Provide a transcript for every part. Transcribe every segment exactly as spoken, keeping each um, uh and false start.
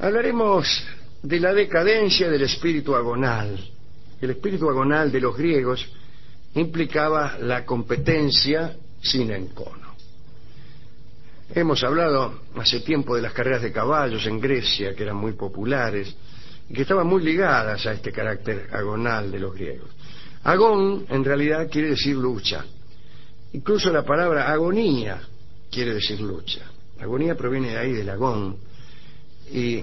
Hablaremos de la decadencia del espíritu agonal. El espíritu agonal de los griegos implicaba la competencia sin encono. Hemos hablado hace tiempo de las carreras de caballos en Grecia, que eran muy populares y que estaban muy ligadas a este carácter agonal de los griegos. Agón en realidad quiere decir lucha. Incluso la palabra agonía quiere decir lucha. Agonía proviene de ahí, del agón. Y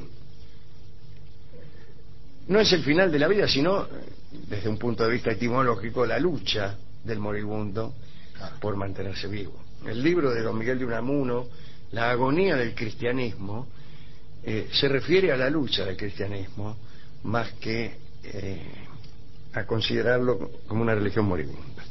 no es el final de la vida, sino, desde un punto de vista etimológico, la lucha del moribundo por mantenerse vivo. El libro de don Miguel de Unamuno, La agonía del cristianismo, eh, se refiere a la lucha del cristianismo más que eh, a considerarlo como una religión moribunda.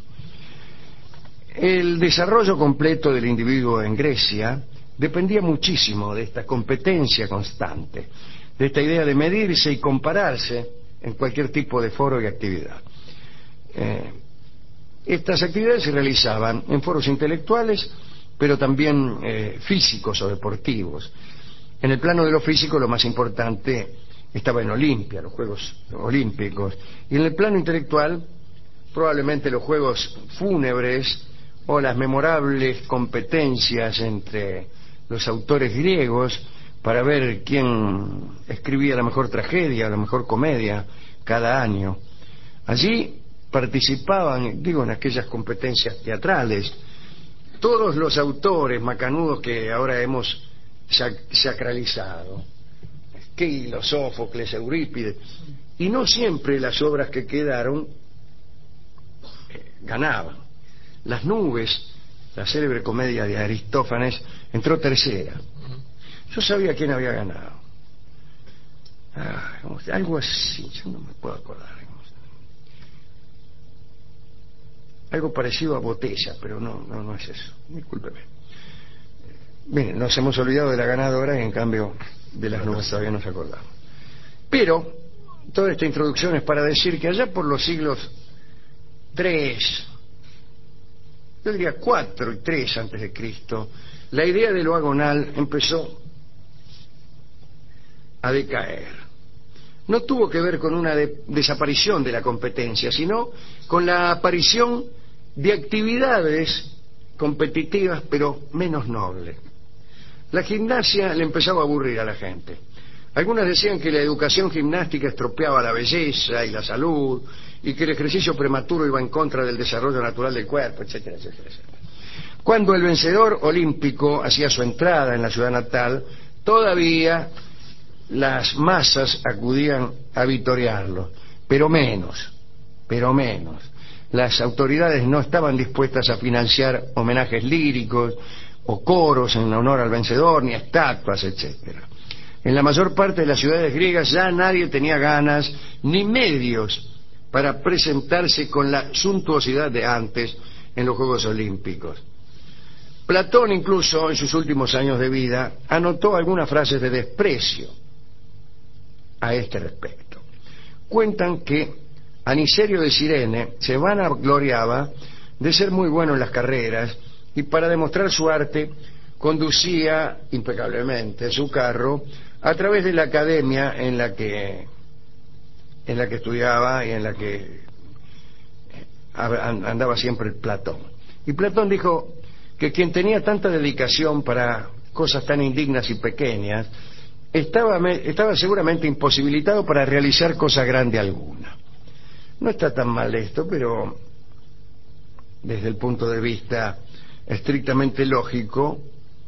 El desarrollo completo del individuo en Grecia dependía muchísimo de esta competencia constante, de esta idea de medirse y compararse en cualquier tipo de foro y actividad. Eh, estas actividades se realizaban en foros intelectuales, pero también eh, físicos o deportivos. En el plano de lo físico, lo más importante estaba en Olimpia, los Juegos Olímpicos, y en el plano intelectual, probablemente los Juegos Fúnebres o las memorables competencias entre los autores griegos para ver quién escribía la mejor tragedia, la mejor comedia cada año. Allí participaban, digo, en aquellas competencias teatrales, todos los autores macanudos que ahora hemos sacralizado, Esquilo, Sófocles, Eurípides, y no siempre las obras que quedaron eh, ganaban. Las nubes, la célebre comedia de Aristófanes, entró tercera. Yo sabía quién había ganado. Ah, algo así, yo no me puedo acordar. Algo parecido a Botella, pero no, no, no es eso. Discúlpeme. Bien, nos hemos olvidado de la ganadora y en cambio de las nubes todavía nos acordamos. Pero toda esta introducción es para decir que allá por los siglos tres, yo diría cuatro y tres antes de Cristo, la idea de lo agonal empezó a decaer. No tuvo que ver con una de desaparición de la competencia, sino con la aparición de actividades competitivas pero menos nobles. La gimnasia le empezaba a aburrir a la gente. Algunas decían que la educación gimnástica estropeaba la belleza y la salud, y que el ejercicio prematuro iba en contra del desarrollo natural del cuerpo, etcétera, etcétera, etcétera. Cuando el vencedor olímpico hacía su entrada en la ciudad natal, todavía las masas acudían a vitoriarlo, pero menos, pero menos. Las autoridades no estaban dispuestas a financiar homenajes líricos o coros en honor al vencedor, ni estatuas, etcétera. En la mayor parte de las ciudades griegas ya nadie tenía ganas ni medios para presentarse con la suntuosidad de antes en los Juegos Olímpicos. Platón, incluso en sus últimos años de vida, anotó algunas frases de desprecio a este respecto. Cuentan que Anicerio de Cirene se vanagloriaba de ser muy bueno en las carreras y para demostrar su arte conducía impecablemente su carro a través de la academia en la que en la que estudiaba y en la que andaba siempre Platón. Y Platón dijo que quien tenía tanta dedicación para cosas tan indignas y pequeñas estaba, estaba seguramente imposibilitado para realizar cosa grande alguna. No está tan mal esto, pero desde el punto de vista estrictamente lógico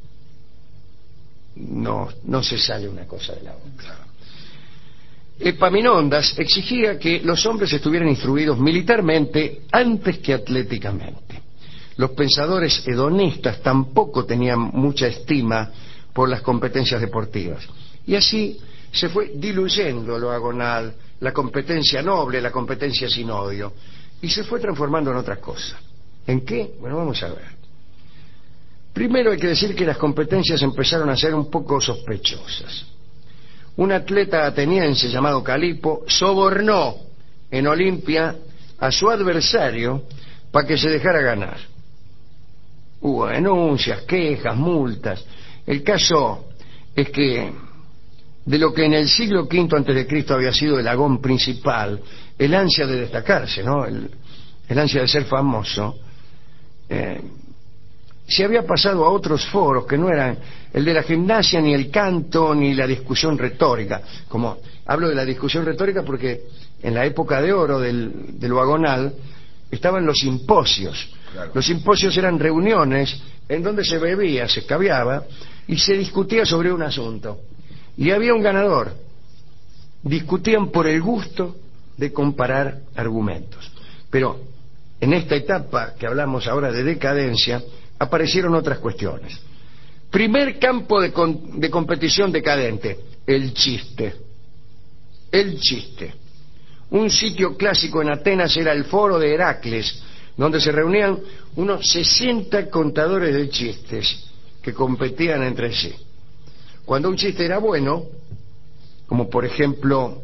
no, no se sale una cosa de la otra. Epaminondas exigía que los hombres estuvieran instruidos militarmente antes que atléticamente. Los pensadores hedonistas tampoco tenían mucha estima por las competencias deportivas. Y así se fue diluyendo lo agonal, la competencia noble, la competencia sin odio, y se fue transformando en otra cosa. ¿En qué? Bueno, vamos a ver. Primero hay que decir que las competencias empezaron a ser un poco sospechosas. Un atleta ateniense llamado Calipo sobornó en Olimpia a su adversario para que se dejara ganar. Hubo denuncias, quejas, multas. El caso es que de lo que en el siglo quinto antes de Cristo había sido el agón principal, el ansia de destacarse, ¿no? el, el ansia de ser famoso, eh, se había pasado a otros foros que no eran el de la gimnasia, ni el canto, ni la discusión retórica. Como hablo de la discusión retórica porque en la época de oro del, del vagonal estaban los simposios. Claro. Los simposios eran reuniones en donde se bebía, se escabiaba y se discutía sobre un asunto. Y había un ganador. Discutían por el gusto de comparar argumentos. Pero en esta etapa que hablamos ahora de decadencia, aparecieron otras cuestiones. Primer campo de, con, de competición decadente, el chiste. El chiste. Un sitio clásico en Atenas era el foro de Heracles, donde se reunían unos sesenta contadores de chistes que competían entre sí. Cuando un chiste era bueno, como por ejemplo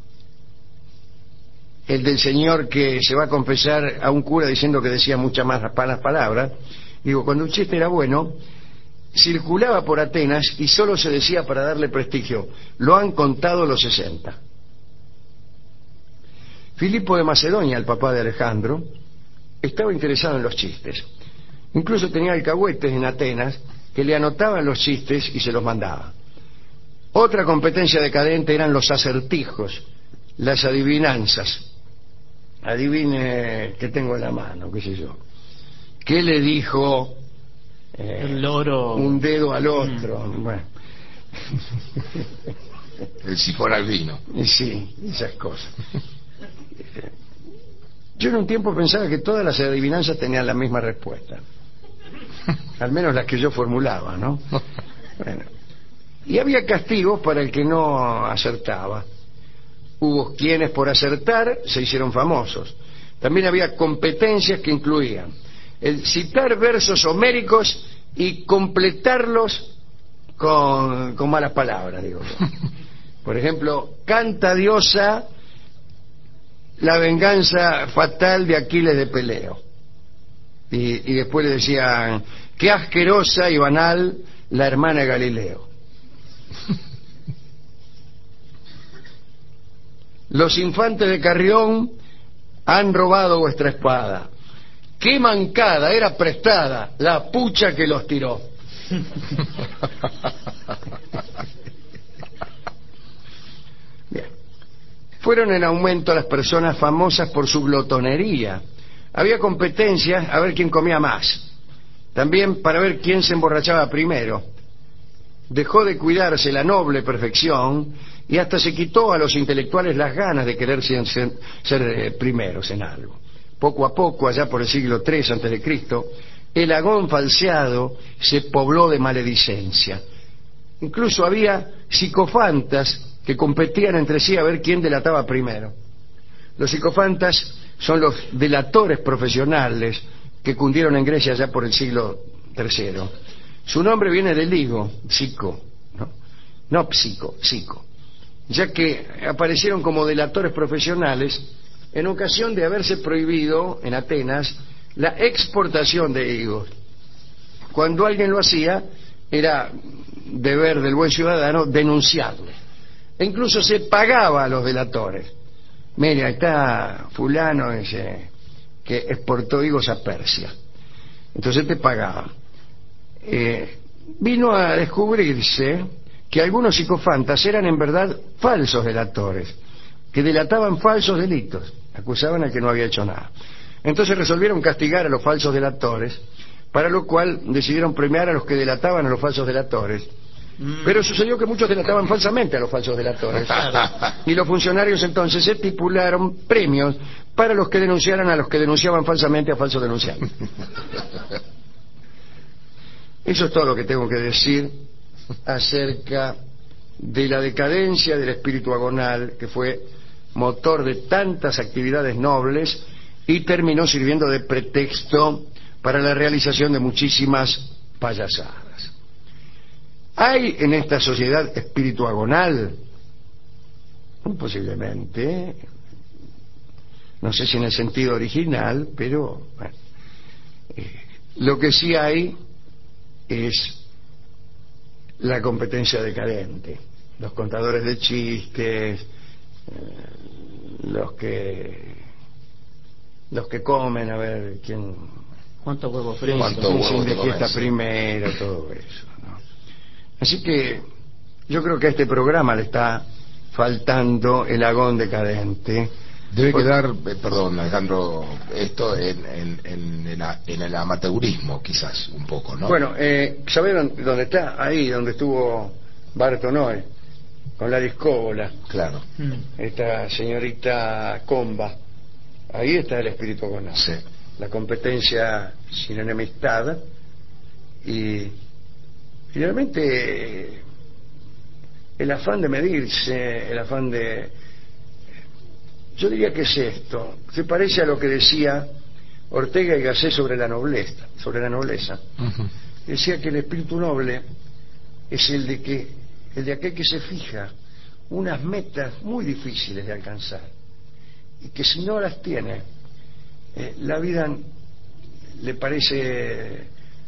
el del señor que se va a confesar a un cura diciendo que decía muchas más malas palabras, digo, cuando un chiste era bueno, circulaba por Atenas y solo se decía para darle prestigio, lo han contado los sesenta. Filipo de Macedonia, el papá de Alejandro, estaba interesado en los chistes. Incluso tenía alcahuetes en Atenas que le anotaban los chistes y se los mandaba. Otra competencia decadente eran los acertijos, las adivinanzas. Adivine qué tengo en la mano, qué sé yo. ¿Qué le dijo eh, el loro un dedo al otro? Mm. Bueno. El sifón al vino. Sí, esas cosas. Yo en un tiempo pensaba que todas las adivinanzas tenían la misma respuesta. Al menos las que yo formulaba, ¿no? Bueno. Y había castigos para el que no acertaba. Hubo quienes por acertar se hicieron famosos. También había competencias que incluían el citar versos homéricos y completarlos con, con malas palabras, digo yo. Por ejemplo, canta diosa la venganza fatal de Aquiles de Peleo. Y, y después le decían, qué asquerosa y banal la hermana de Galileo. Los infantes de Carrión han robado vuestra espada. Qué mancada, era prestada la pucha que los tiró. Bien. Fueron en aumento las personas famosas por su glotonería. Había competencias a ver quién comía más. También para ver quién se emborrachaba primero. Dejó de cuidarse la noble perfección y hasta se quitó a los intelectuales las ganas de querer ser, ser, ser eh, primeros en algo. Poco a poco, allá por el siglo tres antes de Cristo, el agón falseado se pobló de maledicencia. Incluso había psicofantas que competían entre sí a ver quién delataba primero. Los psicofantas son los delatores profesionales que cundieron en Grecia ya por el siglo tercero. Su nombre viene del higo, psico, ¿no? No psico, psico, ya que aparecieron como delatores profesionales en ocasión de haberse prohibido en Atenas la exportación de higos. Cuando alguien lo hacía, era deber del buen ciudadano denunciarlo. E incluso se pagaba a los delatores. Mira, está fulano ese que exportó higos a Persia. Entonces te pagaban. Eh, vino a descubrirse que algunos psicofantas eran en verdad falsos delatores, que delataban falsos delitos, acusaban al que no había hecho nada. Entonces resolvieron castigar a los falsos delatores, para lo cual decidieron premiar a los que delataban a los falsos delatores. Pero sucedió que muchos delataban falsamente a los falsos delatores. Y los funcionarios entonces estipularon premios para los que denunciaran a los que denunciaban falsamente a falsos denunciantes. Eso es todo lo que tengo que decir acerca de la decadencia del espíritu agonal, que fue motor de tantas actividades nobles y terminó sirviendo de pretexto para la realización de muchísimas payasadas. ¿Hay en esta sociedad espíritu agonal? Posiblemente, no sé si en el sentido original, pero bueno, eh, lo que sí hay es la competencia decadente. los contadores de chistes, eh, los que los que comen, a ver quién cuántos huevos fritos, ¿Cuánto quién huevo se te indigiesta comes? primero, todo eso, ¿no? Así que yo creo que a este programa le está faltando el agón decadente. Debe Por- quedar, eh, perdón, Alejandro, esto en, en, en, el, a- en el amateurismo, quizás, un poco, ¿no? Bueno, eh, ¿sabés dónde, dónde está? Ahí donde estuvo Bartonoy, con la discóbola, Claro, Mm. esta señorita Comba. Ahí está el espíritu agonal. sí. La competencia sin enemistad y finalmente eh, el afán de medirse, el afán de... Yo diría que es esto, se parece a lo que decía Ortega y Gasset sobre la nobleza, sobre la nobleza. Ujú. Decía que el espíritu noble es el de que el de aquel que se fija unas metas muy difíciles de alcanzar y que si no las tiene, eh, la vida le parece eh,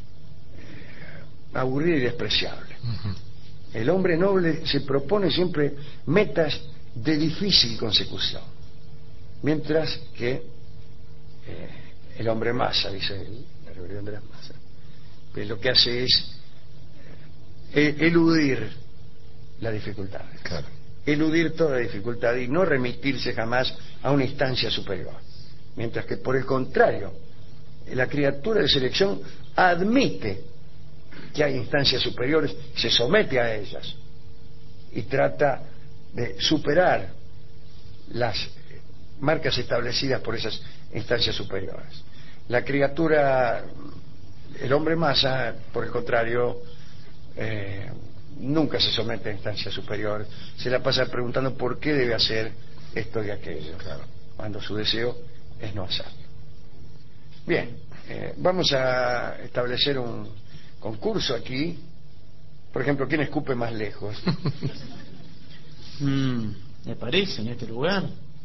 aburrida y despreciable. Ujú. El hombre noble se propone siempre metas de difícil consecución, mientras que eh, el hombre masa, dice el, la rebelión de las masas, pues lo que hace es eh, eludir las dificultades, Claro. eludir toda dificultad y no remitirse jamás a una instancia superior, mientras que por el contrario la criatura de selección admite que hay instancias superiores, se somete a ellas y trata de superar las marcas establecidas por esas instancias superiores. La criatura, el hombre masa, por el contrario, eh, nunca se somete a instancias superiores, se la pasa preguntando por qué debe hacer esto y aquello, Claro. cuando su deseo es no hacerlo. Bien, eh, vamos a establecer un concurso aquí. Por ejemplo, ¿quién escupe más lejos? Mm, me parece, en este lugar.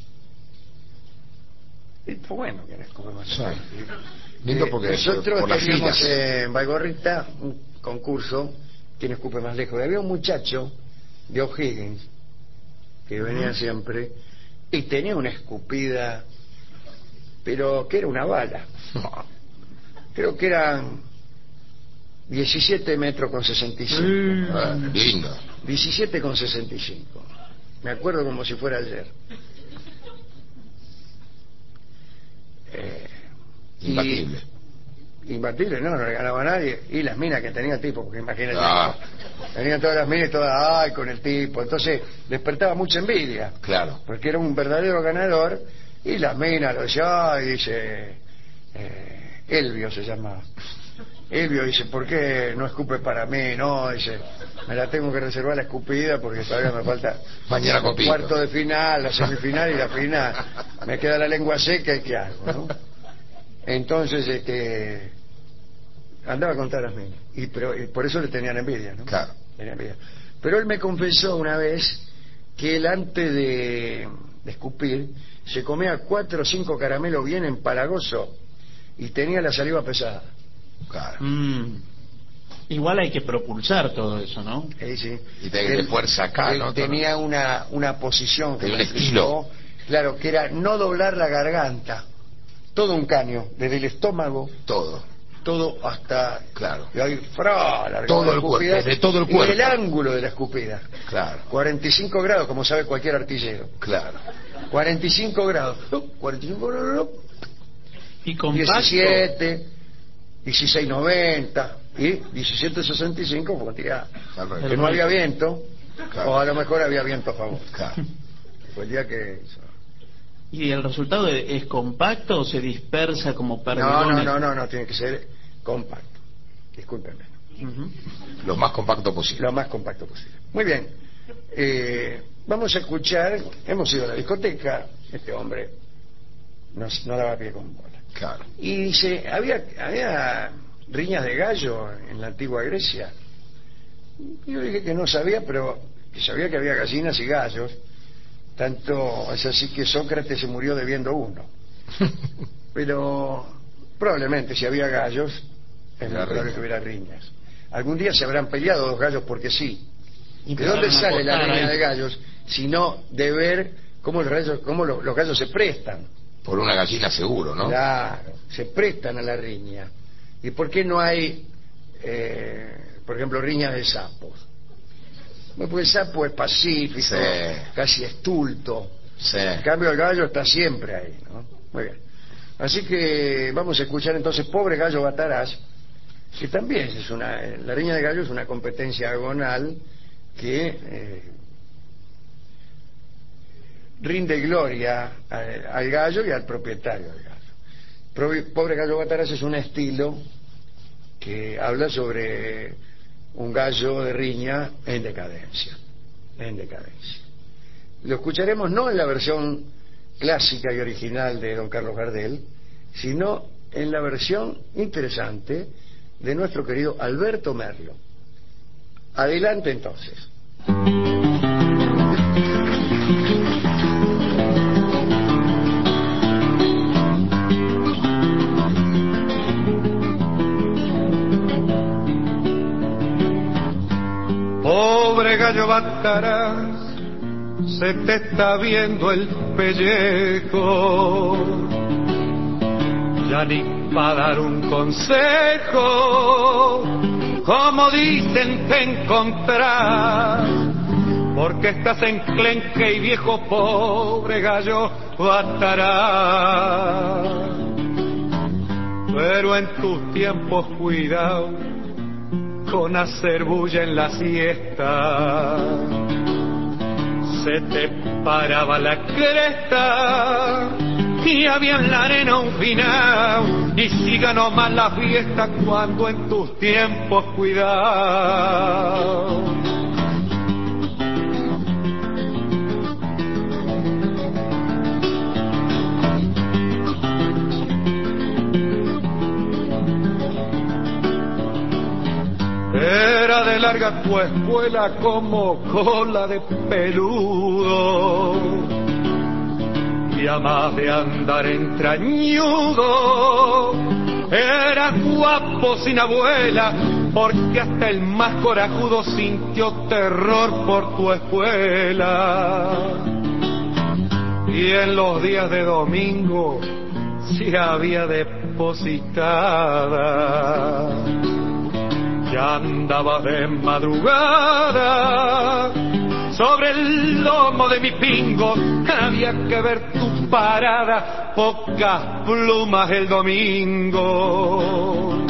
Está bueno, ¿quién escupe más Sí. lejos? Lindo Eh, porque nosotros por las teníamos filas. en Baigorrita un concurso, ¿quién escupe más lejos? Y había un muchacho de O'Higgins que venía Ujú. siempre y tenía una escupida, pero que era una bala. Creo que eran diecisiete metros con sesenta y cinco. Ah, lindo. diecisiete con sesenta y cinco. Me acuerdo como si fuera ayer. Eh, Imbatible. y- imbatible, no, no le ganaba a nadie. Y las minas que tenía el tipo, porque imagínate. Ah. Venían todas las minas y todas, ay, con el tipo. Entonces despertaba mucha envidia. Claro. Porque era un verdadero ganador. Y las minas lo decía, ay, dice, eh, Elvio se llama. Elvio dice, ¿por qué no escupe para mí? No, dice, me la tengo que reservar la escupida porque todavía me falta Mañana el compito. cuarto de final, la semifinal y la final. Me queda la lengua seca y ¿qué hago, no? Entonces, este, andaba a contar las minas. Y, pero, y por eso le tenían envidia, ¿no? Claro. Tenía envidia. Pero él me confesó una vez que él antes de, de escupir se comía cuatro o cinco caramelos bien empalagosos y tenía la saliva pesada. Claro. Mm. Igual hay que propulsar todo eso, ¿no? Eh, sí. Y te- de fuerza acá, él ¿no? tenía una, una posición que Tenía me un estilo. explicó, claro, que era no doblar la garganta, todo un caño, desde el estómago, Todo. todo hasta... Claro. Y ahí, fra, alargaba Todo la el cuerpo, escupida, desde todo el y cuerpo. el ángulo de la escupida, Claro. cuarenta y cinco grados, como sabe cualquier artillero. Claro. cuarenta y cinco grados, ¡uh! cuarenta y cinco grados, Y compacto. diecisiete, dieciséis noventa y diecisiete sesenta y cinco, porque ya, Al revés. que no había viento, Claro. o a lo mejor había viento a favor. Claro. Fue el día que... ¿Y el resultado es, es compacto o se dispersa como No, perdigones? no, no, no, no, tiene que ser compacto. Discúlpenme. Ujú. Lo más compacto posible. Lo más compacto posible. Muy bien. Eh, vamos a escuchar, hemos ido a la discoteca, este hombre no, no daba pie con bola. Claro. Y dice, había, había riñas de gallo en la antigua Grecia. Y yo dije que no sabía, pero que sabía que había gallinas y gallos. Tanto es así que Sócrates se murió debiendo uno. Pero probablemente si había gallos, es muy Hubiera probable riña. que hubiera riñas. Algún día se habrán peleado dos gallos porque sí. ¿De dónde sale la riña de gallos? Sino de ver cómo los gallos, cómo los, los gallos se prestan. Por una gallina seguro, ¿no? Claro, se prestan a la riña. ¿Y por qué no hay, eh, por ejemplo, riñas de sapos? Bueno, porque el sapo es pacífico, sí. casi estulto. Sí. En cambio el gallo está siempre ahí, ¿no? Muy bien. Así que vamos a escuchar entonces Pobre Gallo Bataraz, que también es una, la riña de gallo es una competencia agonal que eh, rinde gloria al, al gallo y al propietario del gallo. Pobre Gallo Bataraz es un estilo que habla sobre un gallo de riña en decadencia, en decadencia. Lo escucharemos no en la versión clásica y original de don Carlos Gardel, sino en la versión interesante de nuestro querido Alberto Merlo. Adelante entonces. Pobre gallo Bataraz, se te está viendo el pellejo, ya ni para dar un consejo, como dicen te encontrarás, porque estás enclenque y viejo. Pobre gallo Bataraz, pero en tus tiempos cuidado con hacer bulla en la siesta, se te paraba la cresta y había en la arena un final, y siga nomás la fiesta cuando en tus tiempos cuidado. Era de larga tu espuela como cola de peludo, y a más de andar entrañudo, era guapo sin abuela, porque hasta el más corajudo sintió terror por tu escuela. Y en los días de domingo si había depositada, ya andaba de madrugada sobre el lomo de mi pingo. Había que ver tu parada, pocas plumas el domingo.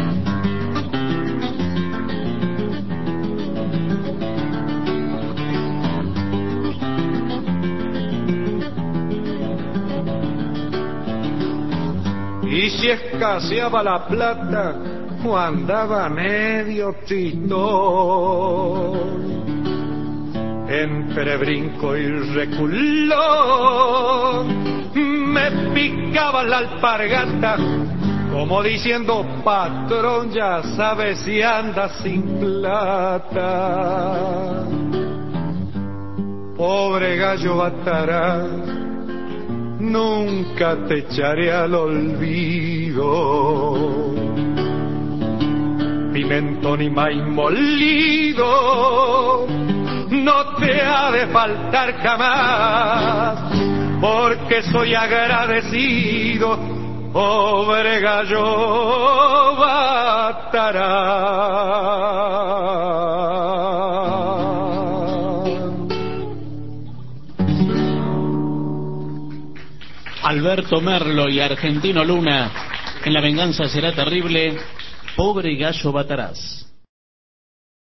Y si escaseaba la plata, o andaba medio tritón, entre brinco y reculón, me picaba la alpargata, como diciendo: patrón, ya sabes si anda sin plata. Pobre gallo Bataraz, nunca te echaré al olvido, pimentón y maíz molido no te ha de faltar jamás, porque soy agradecido, pobre gallo Bataraz. Alberto Merlo y Argentino Luna en La venganza será terrible. Pobre Gallo Bataraz.